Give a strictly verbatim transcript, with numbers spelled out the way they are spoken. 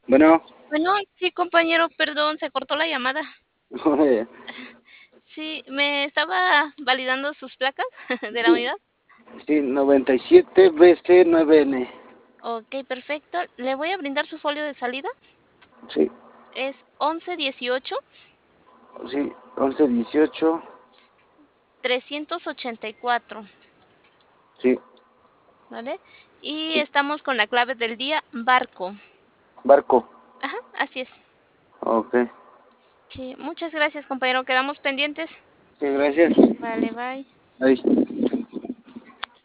Bueno, Bueno, sí, compañero, perdón, se cortó la llamada. oye, Sí, me estaba validando sus placas de la sí, unidad. sí, noventa y siete B C nueve N. Ok, perfecto. Le voy a brindar su folio de salida. Sí, Es once dieciocho sí, once dieciocho. trescientos ochenta y cuatro, Sí, ¿vale? Y sí, estamos con la clave del día, barco. barco. Ajá, así es. Ok, Sí, muchas gracias, compañero. Quedamos pendientes. sí, gracias. Vale, bye. Ahí.